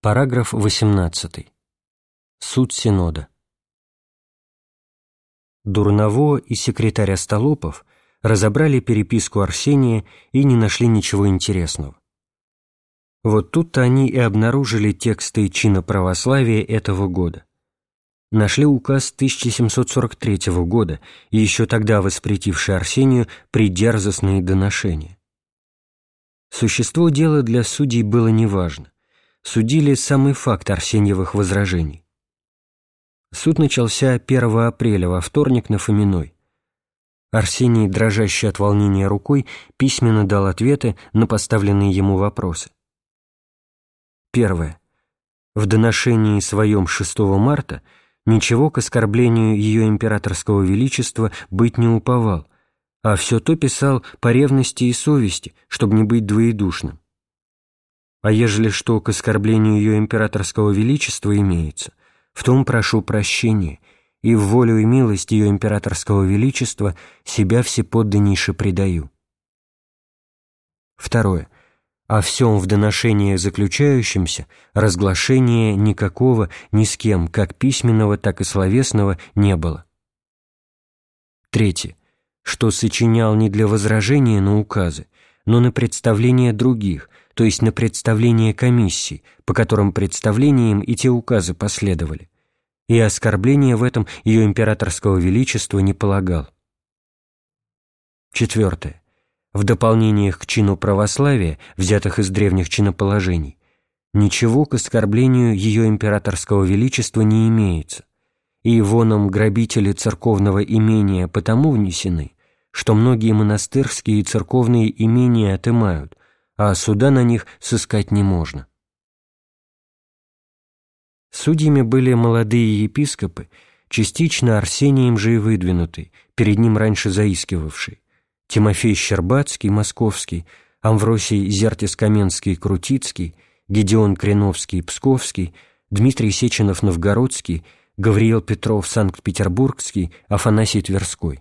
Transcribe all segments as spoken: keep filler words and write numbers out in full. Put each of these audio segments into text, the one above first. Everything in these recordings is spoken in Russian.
Параграф восемнадцатый. Суд Синода. Дурново и секретарь Остолопов разобрали переписку Арсения и не нашли ничего интересного. Вот тут-то они и обнаружили тексты чина православия этого года. Нашли указ тысяча семьсот сорок третьего года, и еще тогда воспретивший Арсению придерзостные доношения. Существо дела для судей было неважно. Судили самый факт Арсеньевых возражений. Суд начался первого апреля, во вторник, на Фоминой. Арсений, дрожащий от волнения рукой, письменно дал ответы на поставленные ему вопросы. Первое. В доношении своем шестого марта ничего к оскорблению ее императорского величества быть не уповал, а все то писал по ревности и совести, чтобы не быть двоедушным. А ежели что к оскорблению ее императорского величества имеется, в том прошу прощения, и в волю и милость ее императорского величества себя всеподданнейше предаю. Второе. О всем в доношении заключающемся разглашения никакого ни с кем, как письменного, так и словесного, не было. Третье. Что сочинял не для возражения на указы, но на представление других, то есть на представление комиссий, по которым представлениям и те указы последовали, и оскорбления в этом ее императорского величества не полагал. Четвертое. В дополнениях к чину православия, взятых из древних чиноположений, ничего к оскорблению ее императорского величества не имеется, и воном грабители церковного имения потому внесены, что многие монастырские и церковные имения отымают, а суда на них сыскать не можно. Судьями были молодые епископы, частично Арсением же и выдвинутый, перед ним раньше заискивавший, Тимофей Щербацкий, Московский, Амвросий Зертис-Каменский, Гедеон Креновский, Псковский, Дмитрий Сеченов, Новгородский, Гавриил Петров, Санкт-Петербургский, Афанасий Тверской.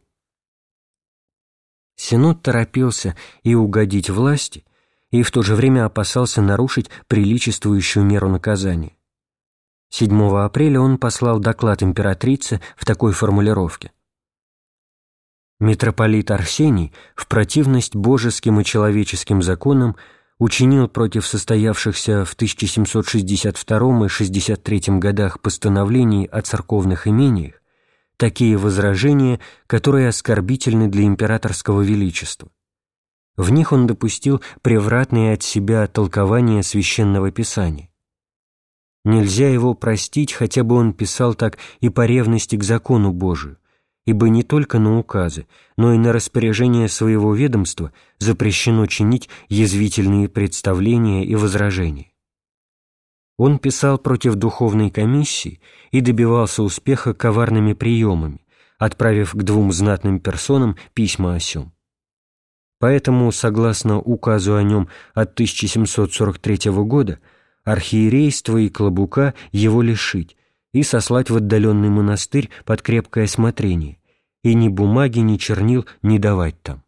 Синод торопился и угодить власти, и в то же время опасался нарушить приличествующую меру наказания. седьмого апреля он послал доклад императрице в такой формулировке. Митрополит Арсений в противность божеским и человеческим законам учинил против состоявшихся в тысяча семьсот шестьдесят втором и шестьдесят третьем годах постановлений о церковных имениях такие возражения, которые оскорбительны для императорского величества. В них он допустил превратные от себя толкования священного писания. Нельзя его простить, хотя бы он писал так и по ревности к закону Божию, ибо не только на указы, но и на распоряжение своего ведомства запрещено чинить язвительные представления и возражения. Он писал против духовной комиссии и добивался успеха коварными приемами, отправив к двум знатным персонам письма о сём. Поэтому, согласно указу о нем от тысяча семьсот сорок третьего года, архиерейства и клобука его лишить и сослать в отдаленный монастырь под крепкое смотрение, и ни бумаги, ни чернил не давать там.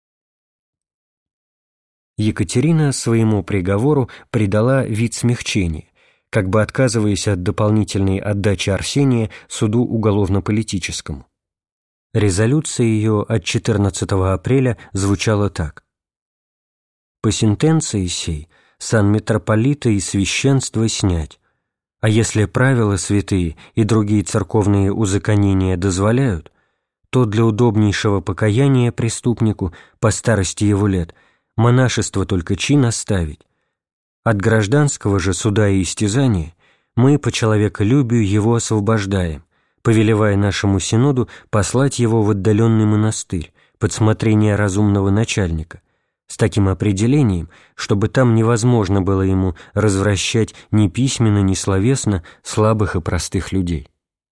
Екатерина своему приговору придала вид смягчения, как бы отказываясь от дополнительной отдачи Арсения суду уголовно-политическому. Резолюция ее от четырнадцатого апреля звучала так. «По сентенции сей сан митрополита и священства снять, а если правила святые и другие церковные узаконения дозволяют, то для удобнейшего покаяния преступнику по старости его лет монашество только чин оставить. От гражданского же суда и истязания мы по человеколюбию его освобождаем, повелевая нашему синоду послать его в отдаленный монастырь под смотрение разумного начальника, с таким определением, чтобы там невозможно было ему развращать ни письменно, ни словесно слабых и простых людей».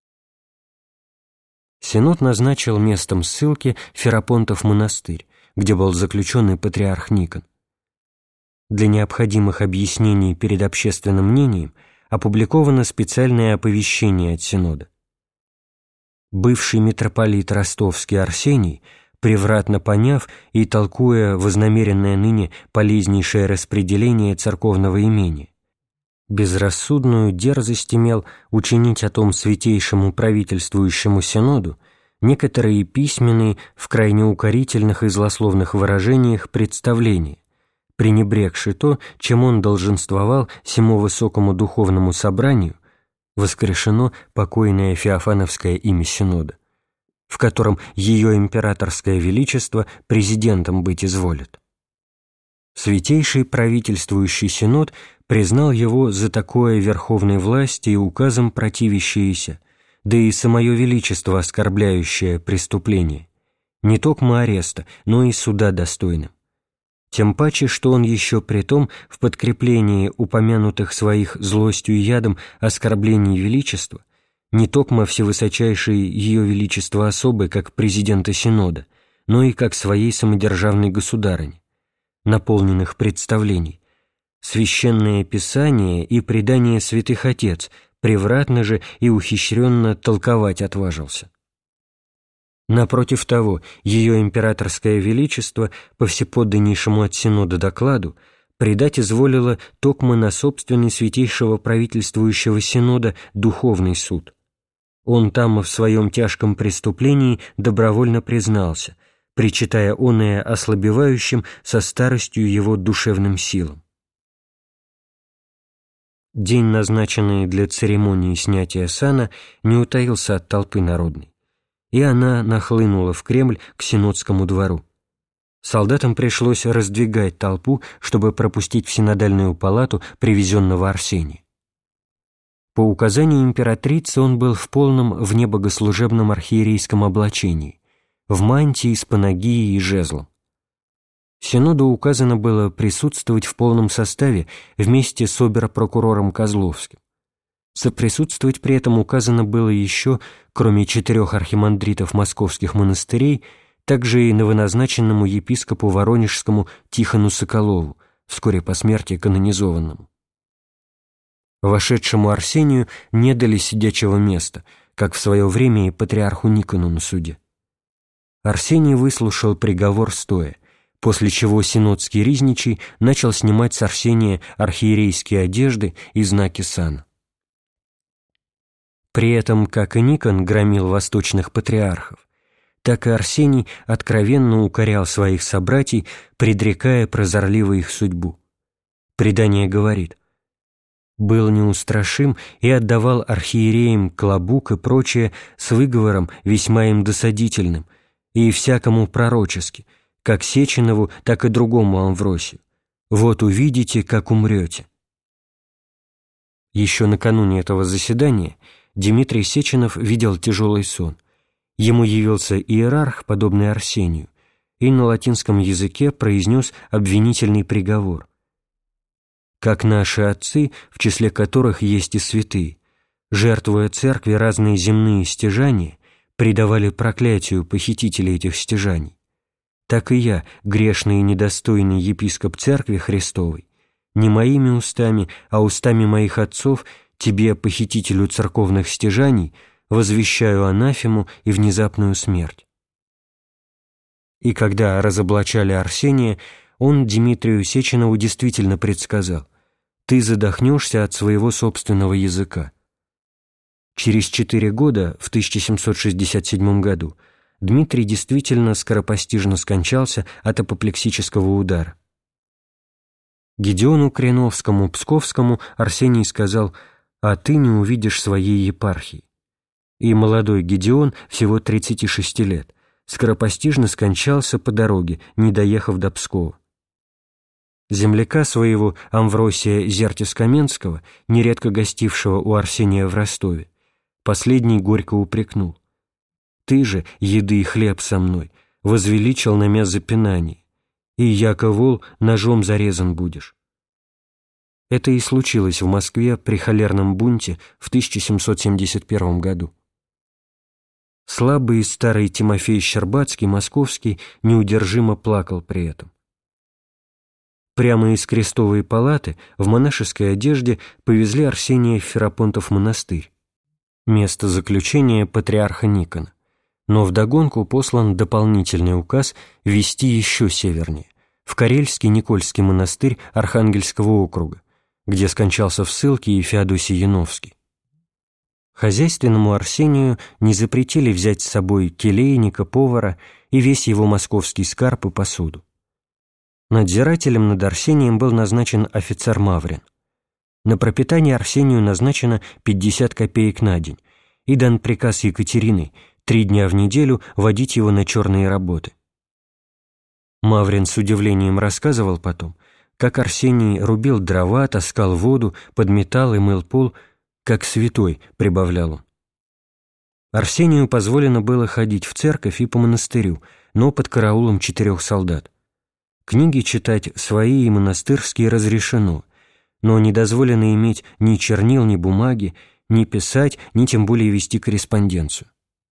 Синод назначил местом ссылки Ферапонтов монастырь, где был заключенный патриарх Никон. Для необходимых объяснений перед общественным мнением опубликовано специальное оповещение от Синода. Бывший митрополит Ростовский Арсений, превратно поняв и толкуя вознамеренное ныне полезнейшее распределение церковного имения, Безрассудную дерзость имел учинить о том святейшему правительствующему синоду некоторые письменные в крайне укорительных и злословных выражениях представления, пренебрегши то, чем он долженствовал сему высокому духовному собранию, воскрешено покойное Феофановское имя синода, в котором ее императорское величество президентом быть изволит. Святейший правительствующий синод признал его за такое верховной власти и указом противящееся, да и самое величество оскорбляющее преступление, не токмо ареста, но и суда достойным. Тем паче, что он еще притом в подкреплении упомянутых своих злостью и ядом оскорблений величества, не токмо всевысочайшей ее величество особы, как президента синода, но и как своей самодержавной государыни, наполненных представлений, священное писание и предание святых отец превратно же и ухищренно толковать отважился. Напротив того, ее императорское величество по всеподданнейшему от синода докладу предать изволило токмо на собственный святейшего правительствующего синода духовный суд. Он там в своем тяжком преступлении добровольно признался, причитая оное ослабевающим со старостью его душевным силам. День, назначенный для церемонии снятия сана, не утаился от толпы народной, и она нахлынула в Кремль к Синодскому двору. Солдатам пришлось раздвигать толпу, чтобы пропустить в синодальную палату привезенного Арсения. По указанию императрицы он был в полном внебогослужебном архиерейском облачении, в мантии с панагией и жезлом. Синоду указано было присутствовать в полном составе вместе с обер-прокурором Козловским. Соприсутствовать при этом указано было еще, кроме четырех архимандритов московских монастырей, также и новоназначенному епископу Воронежскому Тихону Соколову, вскоре по смерти канонизованному. Вошедшему Арсению не дали сидячего места, как в свое время и патриарху Никону на суде. Арсений выслушал приговор стоя, после чего синодский ризничий начал снимать с Арсения архиерейские одежды и знаки сана. При этом, как и Никон громил восточных патриархов, так и Арсений откровенно укорял своих собратьей, предрекая прозорливо их судьбу. Предание говорит: «Был неустрашим и отдавал архиереям клобук и прочее с выговором весьма им досадительным, и всякому пророчески, как Сеченову, так и другому Амвросию. Вот увидите, как умрете». Еще накануне этого заседания Дмитрий Сеченов видел тяжелый сон. Ему явился иерарх, подобный Арсению, и на латинском языке произнес обвинительный приговор. «Как наши отцы, в числе которых есть и святые, жертвуя церкви разные земные стяжания, предавали проклятию похитителей этих стяжаний, так и я, грешный и недостойный епископ Церкви Христовой, не моими устами, а устами моих отцов, тебе, похитителю церковных стяжаний, возвещаю анафему и внезапную смерть». И когда разоблачали Арсения, он Дмитрию Сеченову действительно предсказал: «Ты задохнешься от своего собственного языка». Через четыре года, в тысяча семьсот шестьдесят седьмом году, Дмитрий действительно скоропостижно скончался от апоплексического удара. Гедеону Креновскому Псковскому Арсений сказал: «А ты не увидишь своей епархии». И молодой Гедеон, всего тридцати шести лет, скоропостижно скончался по дороге, не доехав до Пскова. Земляка своего Амвросия Зертис-Каменского, нередко гостившего у Арсения в Ростове, последний горько упрекнул: «Ты же, еды и хлеб со мной, возвеличил на мя запинание, и, яко вол, ножом зарезан будешь». Это и случилось в Москве при холерном бунте в тысяча семьсот семьдесят первом году. Слабый старый Тимофей Щербацкий, московский, неудержимо плакал при этом. Прямо из крестовой палаты в монашеской одежде повезли Арсения в Ферапонтов монастырь, место заключения патриарха Никона, но вдогонку послан дополнительный указ вести еще севернее, в Карельский Никольский монастырь Архангельского округа, где скончался в ссылке и Феодосий Яновский. Хозяйственному Арсению не запретили взять с собой келейника, повара и весь его московский скарб и посуду. Надзирателем над Арсением был назначен офицер Маврин. На пропитание Арсению назначено пятьдесят копеек на день, и дан приказ Екатерины три дня в неделю водить его на черные работы. Маврин с удивлением рассказывал потом, как Арсений рубил дрова, таскал воду, подметал и мыл пол, как святой, прибавлял он. Арсению позволено было ходить в церковь и по монастырю, но под караулом четырех солдат. Книги читать свои и монастырские разрешено, но не дозволено иметь ни чернил, ни бумаги, ни писать, ни тем более вести корреспонденцию.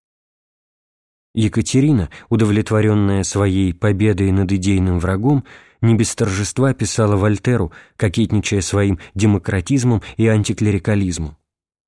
Екатерина, удовлетворенная своей победой над идейным врагом, не без торжества писала Вольтеру, кокетничая своим демократизмом и антиклерикализмом.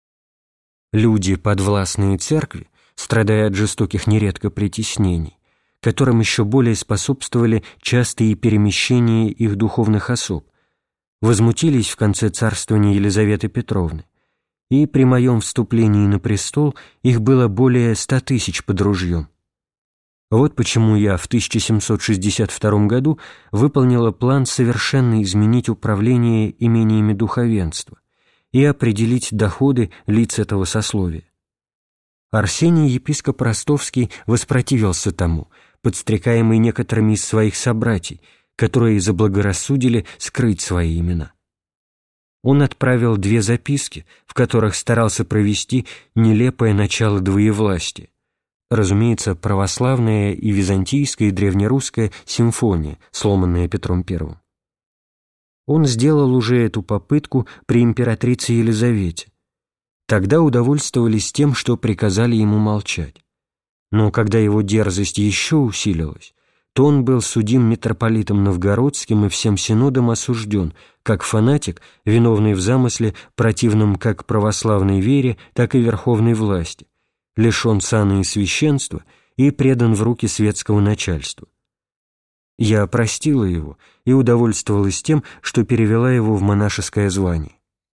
Люди, подвластные церкви, страдая от жестоких нередко притеснений, которым еще более способствовали частые перемещения их духовных особ, возмутились в конце царствования Елизаветы Петровны, и при моем вступлении на престол их было более ста тысяч под ружьем. Вот почему я в тысяча семьсот шестьдесят втором году выполнила план совершенно изменить управление имениями духовенства и определить доходы лиц этого сословия. Арсений, епископ Ростовский, воспротивился тому, подстрекаемый некоторыми из своих собратьей, которые заблагорассудили скрыть свои имена. Он отправил две записки, в которых старался провести нелепое начало двоевластия. Разумеется, православная и византийская и древнерусская симфония, сломанная Петром Первым. Он сделал уже эту попытку при императрице Елизавете. Тогда удовольствовались тем, что приказали ему молчать. Но когда его дерзость еще усилилась, то он был судим митрополитом Новгородским и всем синодом осужден, как фанатик, виновный в замысле, противном как православной вере, так и верховной власти, лишен сана и священства и предан в руки светского начальства. Я простила его и удовольствовалась тем, что перевела его в монашеское звание.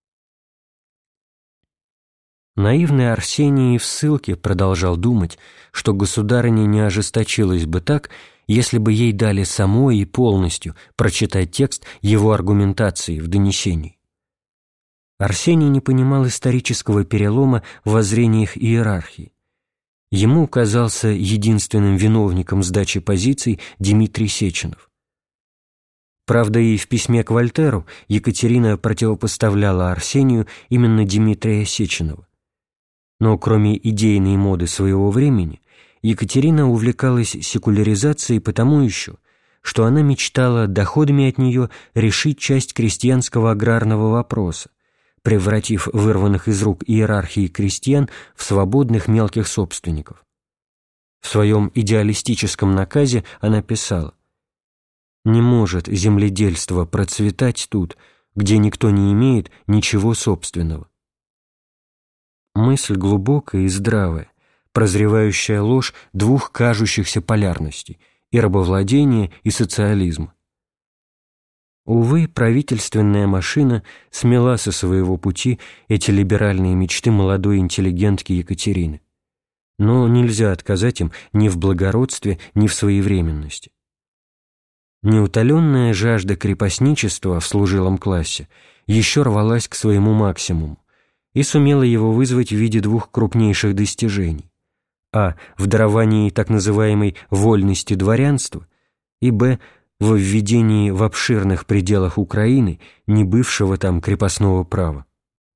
Наивный Арсений в ссылке продолжал думать, что государыня не ожесточилась бы так, если бы ей дали самой и полностью прочитать текст его аргументации в донесении. Арсений не понимал исторического перелома в воззрениях иерархии. Ему казался единственным виновником сдачи позиций Дмитрий Сеченов. Правда, и в письме к Вольтеру Екатерина противопоставляла Арсению именно Дмитрия Сеченова. Но кроме идейной моды своего времени, Екатерина увлекалась секуляризацией потому еще, что она мечтала доходами от нее решить часть крестьянского аграрного вопроса, превратив вырванных из рук иерархии крестьян в свободных мелких собственников. В своем идеалистическом наказе она писала: «Не может земледельство процветать тут, где никто не имеет ничего собственного». Мысль глубокая и здравая, прозревающая ложь двух кажущихся полярностей – и рабовладения, и социализма. Увы, правительственная машина смела со своего пути эти либеральные мечты молодой интеллигентки Екатерины. Но нельзя отказать им ни в благородстве, ни в своевременности. Неутоленная жажда крепостничества в служилом классе еще рвалась к своему максимуму и сумела его вызвать в виде двух крупнейших достижений: а. в даровании так называемой вольности дворянства, и б. во введении в обширных пределах Украины не бывшего там крепостного права.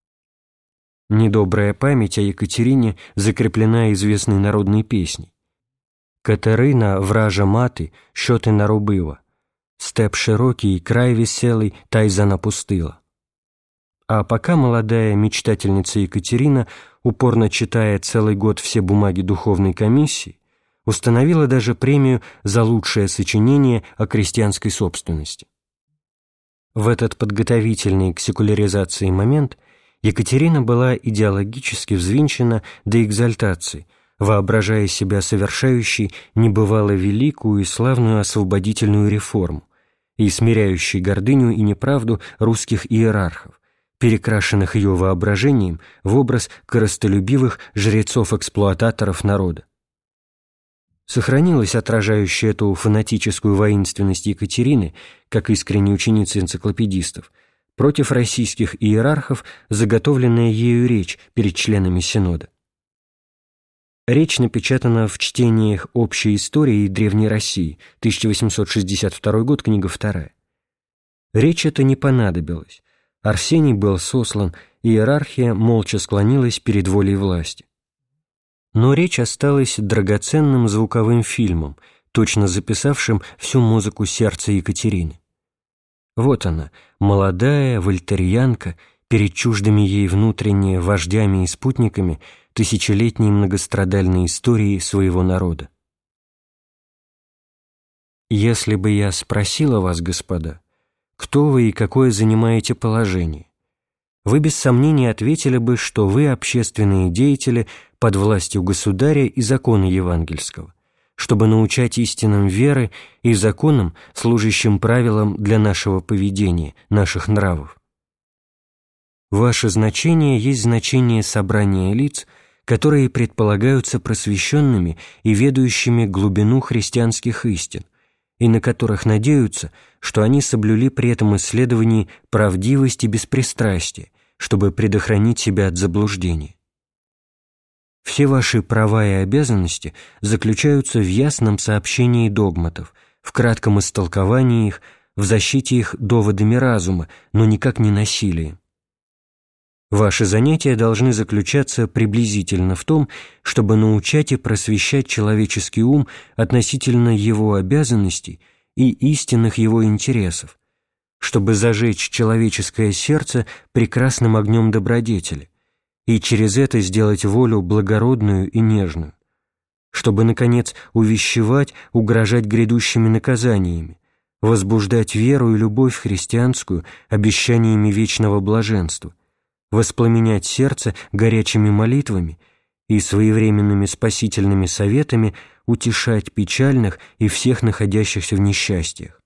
Недобрая память о Екатерине закреплена известной народной песней: «Катерина, вража мати, що ти наробила? Степ широкий, край веселий, та й занапустила». А пока молодая мечтательница Екатерина, упорно читая целый год все бумаги духовной комиссии, установила даже премию за лучшее сочинение о крестьянской собственности. В этот подготовительный к секуляризации момент Екатерина была идеологически взвинчена до экзальтации, воображая себя совершающей небывало великую и славную освободительную реформу и смиряющей гордыню и неправду русских иерархов, перекрашенных ее воображением в образ корыстолюбивых жрецов-эксплуататоров народа. Сохранилась отражающая эту фанатическую воинственность Екатерины, как искренней ученицы энциклопедистов, против российских иерархов заготовленная ею речь перед членами Синода. Речь напечатана в чтениях «Общей истории Древней России», тысяча восемьсот шестьдесят второй год, книга вторая. Речь эта не понадобилась. Арсений был сослан, иерархия молча склонилась перед волей власти. Но речь осталась драгоценным звуковым фильмом, точно записавшим всю музыку сердца Екатерины. Вот она, молодая вольтерьянка, перед чуждыми ей внутренне вождями и спутниками тысячелетней многострадальной истории своего народа. «Если бы я спросила вас, господа, кто вы и какое занимаете положение, вы без сомнения ответили бы, что вы общественные деятели под властью государя и закона евангельского, чтобы научать истинам веры и законам, служащим правилам для нашего поведения, наших нравов. Ваше значение есть значение собрания лиц, которые предполагаются просвещенными и ведающими глубину христианских истин, и на которых надеются, что они соблюли при этом исследовании правдивость и беспристрастие, чтобы предохранить себя от заблуждения. Все ваши права и обязанности заключаются в ясном сообщении догматов, в кратком истолковании их, в защите их доводами разума, но никак не насилием. Ваши занятия должны заключаться приблизительно в том, чтобы научать и просвещать человеческий ум относительно его обязанностей и истинных его интересов, чтобы зажечь человеческое сердце прекрасным огнем добродетели и через это сделать волю благородную и нежную, чтобы, наконец, увещевать, угрожать грядущими наказаниями, возбуждать веру и любовь христианскую обещаниями вечного блаженства, воспламенять сердце горячими молитвами и своевременными спасительными советами утешать печальных и всех находящихся в несчастьях.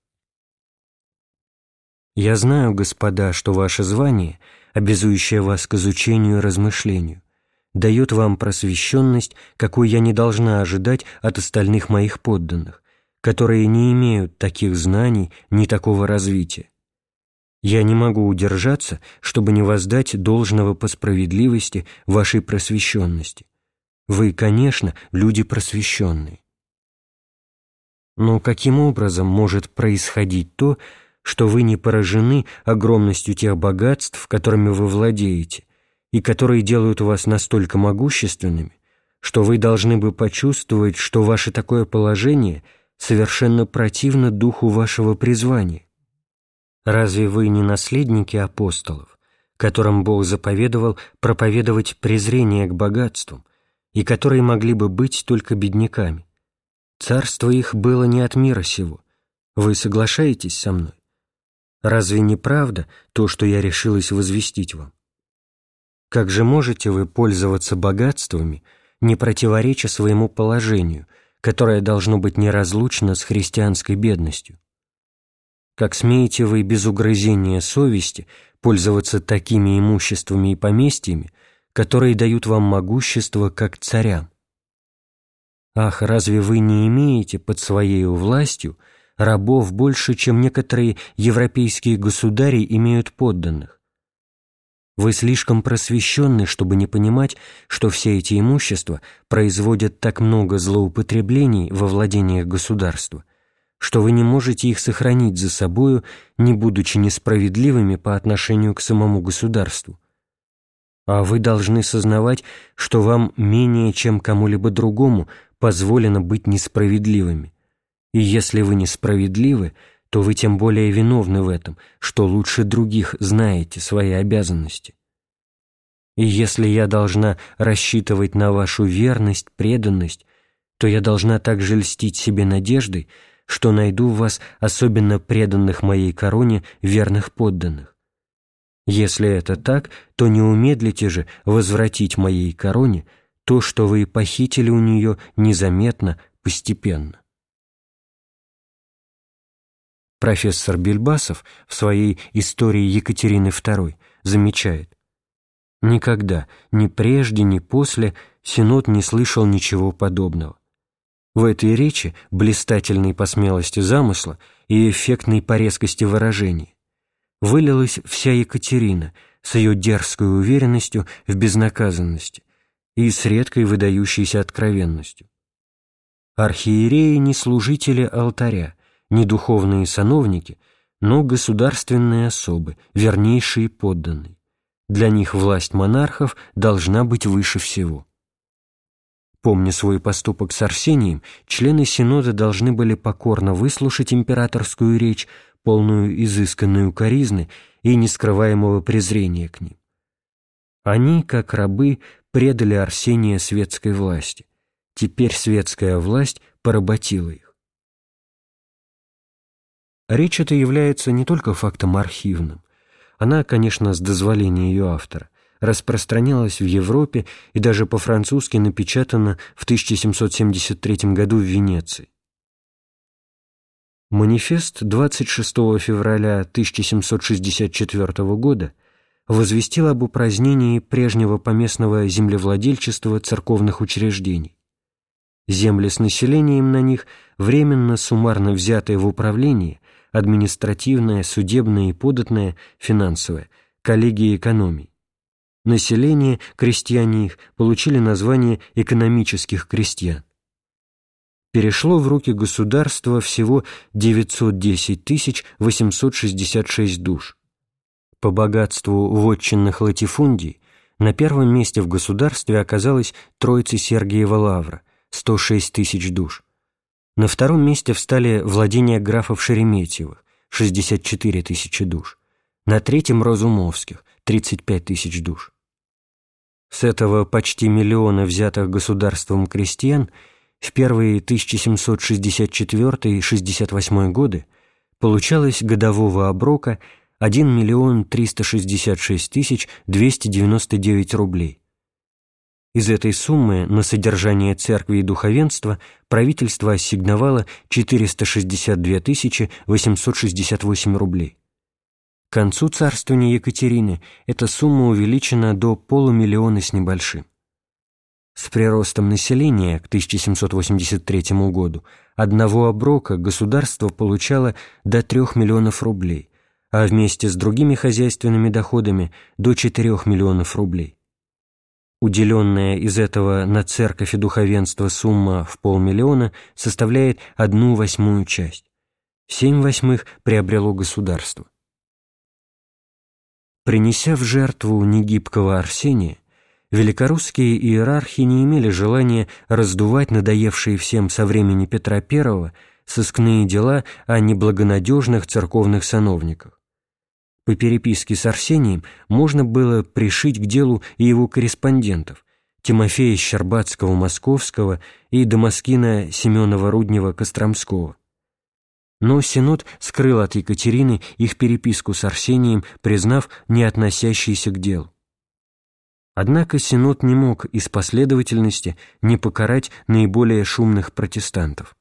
Я знаю, господа, что ваше звание, обязующее вас к изучению и размышлению, дает вам просвещенность, какой я не должна ожидать от остальных моих подданных, которые не имеют таких знаний, ни такого развития. Я не могу удержаться, чтобы не воздать должного по справедливости вашей просвещенности. Вы, конечно, люди просвещенные. Но каким образом может происходить то, что вы не поражены огромностью тех богатств, которыми вы владеете, и которые делают вас настолько могущественными, что вы должны бы почувствовать, что ваше такое положение совершенно противно духу вашего призвания? Разве вы не наследники апостолов, которым Бог заповедовал проповедовать презрение к богатствам, и которые могли бы быть только бедняками? Царство их было не от мира сего. Вы соглашаетесь со мной? Разве не правда то, что я решилась возвестить вам? Как же можете вы пользоваться богатствами, не противореча своему положению, которое должно быть неразлучно с христианской бедностью? Как смеете вы без угрызения совести пользоваться такими имуществами и поместьями, которые дают вам могущество как царям? Ах, разве вы не имеете под своей властью рабов больше, чем некоторые европейские государи имеют подданных? Вы слишком просвещенны, чтобы не понимать, что все эти имущества производят так много злоупотреблений во владениях государства, что вы не можете их сохранить за собою, не будучи несправедливыми по отношению к самому государству. А вы должны сознавать, что вам менее чем кому-либо другому позволено быть несправедливыми. И если вы несправедливы, то вы тем более виновны в этом, что лучше других знаете свои обязанности. И если я должна рассчитывать на вашу верность, преданность, то я должна также льстить себе надеждой, что найду в вас особенно преданных моей короне верных подданных. Если это так, то не умедлите же возвратить моей короне то, что вы похитили у нее незаметно, постепенно. Профессор Бельбасов в своей «Истории Екатерины второй» замечает: «Никогда, ни прежде, ни после, Синод не слышал ничего подобного». В этой речи, блистательной по смелости замысла и эффектной по резкости выражений, вылилась вся Екатерина с ее дерзкой уверенностью в безнаказанности и с редкой выдающейся откровенностью. Архиереи не служители алтаря, не духовные сановники, но государственные особы, вернейшие подданные. Для них власть монархов должна быть выше всего. Помня свой поступок с Арсением, члены Синода должны были покорно выслушать императорскую речь, полную изысканной укоризны и нескрываемого презрения к ним. Они, как рабы, предали Арсения светской власти. Теперь светская власть поработила их. Речь эта является не только фактом архивным. Она, конечно, с дозволения ее автора, распространялась в Европе и даже по-французски напечатана в тысяча семьсот семьдесят третьем году в Венеции. Манифест двадцать шестого февраля тысяча семьсот шестьдесят четвёртого года возвестил об упразднении прежнего поместного землевладельчества церковных учреждений. Земли с населением на них, временно суммарно взятые в управление, административное, судебное и податное, финансовое, коллегии экономий. Население, крестьяне их, получили название экономических крестьян. Перешло в руки государства всего девятьсот десять тысяч восемьсот шестьдесят шесть душ. По богатству вотчинных латифундий на первом месте в государстве оказалась Троица Сергиева Лавра – сто шесть тысяч душ. На втором месте встали владения графов Шереметьевых – шестьдесят четыре тысячи душ. На третьем – Разумовских – тридцать пять тысяч душ. С этого почти миллиона взятых государством крестьян в первые тысяча семьсот шестьдесят четвёртый — шестьдесят восьмой годы получалось годового оброка один миллион триста шестьдесят шесть тысяч двести девяносто девять рублей. Из этой суммы на содержание церкви и духовенства правительство ассигновало четыреста шестьдесят две тысячи восемьсот шестьдесят восемь рублей. К концу царствования Екатерины эта сумма увеличена до полумиллиона с небольшим. С приростом населения к тысяча семьсот восемьдесят третьему году одного оброка государство получало до трех миллионов рублей, а вместе с другими хозяйственными доходами до четырех миллионов рублей. Уделенная из этого на церковь и духовенство сумма в полмиллиона составляет одну восьмую часть. Семь восьмых приобрело государство. Принеся в жертву негибкого Арсения, великорусские иерархи не имели желания раздувать надоевшие всем со времени Петра Первого сыскные дела о неблагонадежных церковных сановниках. По переписке с Арсением можно было пришить к делу и его корреспондентов Тимофея Щербацкого-Московского и Дамаскина Семенова-Руднева-Костромского. Но Синод скрыл от Екатерины их переписку с Арсением, признав не относящейся к делу. Однако Синод не мог из последовательности не покарать наиболее шумных протестантов.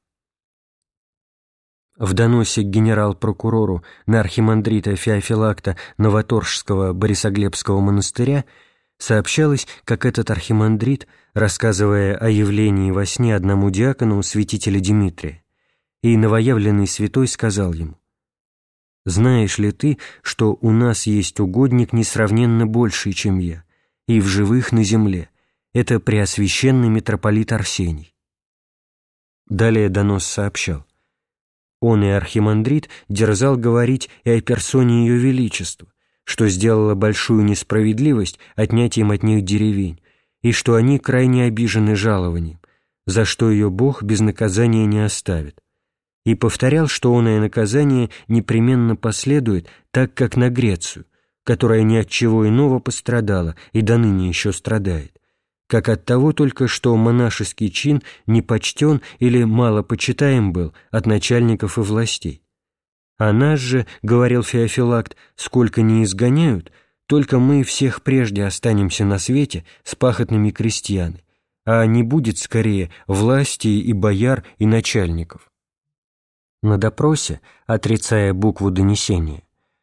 В доносе к генерал-прокурору на архимандрита Феофилакта Новоторжского Борисоглебского монастыря сообщалось, как этот архимандрит, рассказывая о явлении во сне одному диакону святителя Димитрия, и новоявленный святой сказал ему: «Знаешь ли ты, что у нас есть угодник несравненно больший, чем я, и в живых на земле? Это преосвященный митрополит Арсений». Далее донос сообщал: он и архимандрит дерзал говорить и о персоне Ее Величества, что сделало большую несправедливость отнятием от них деревень, и что они крайне обижены жалованием, за что ее Бог без наказания не оставит, и повторял, что оное наказание непременно последует, так как на Грецию, которая ни от чего иного пострадала и до ныне еще страдает, как от того только, что монашеский чин не почтен или мало почитаем был от начальников и властей. А нас же, говорил Феофилакт, сколько не изгоняют, только мы всех прежде останемся на свете с пахотными крестьяны, а не будет скорее власти и бояр и начальников. На допросе, отрицая букву донесения,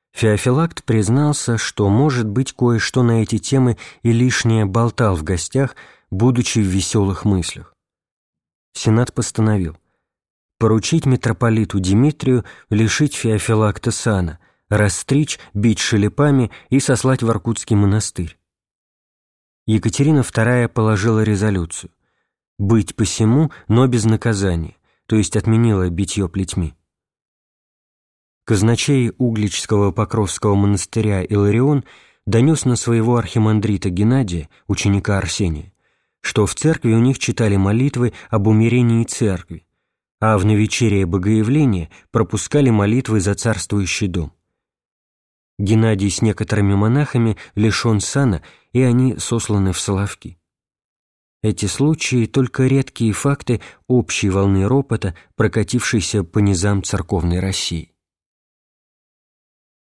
Феофилакт признался, что, может быть, кое-что на эти темы и лишнее болтал в гостях, будучи в веселых мыслях. Сенат постановил поручить митрополиту Димитрию лишить Феофилакта сана, расстричь, бить шелепами и сослать в Иркутский монастырь. Екатерина вторая положила резолюцию «быть посему, но без наказания», то есть отменила битье плетьми. Казначей Угличского Покровского монастыря Иларион донес на своего архимандрита Геннадия, ученика Арсения, что в церкви у них читали молитвы об умирении церкви, а в навечерие Богоявления пропускали молитвы за царствующий дом. Геннадий с некоторыми монахами лишен сана, и они сосланы в Соловки. Эти случаи — только редкие факты общей волны ропота, прокатившейся по низам церковной России.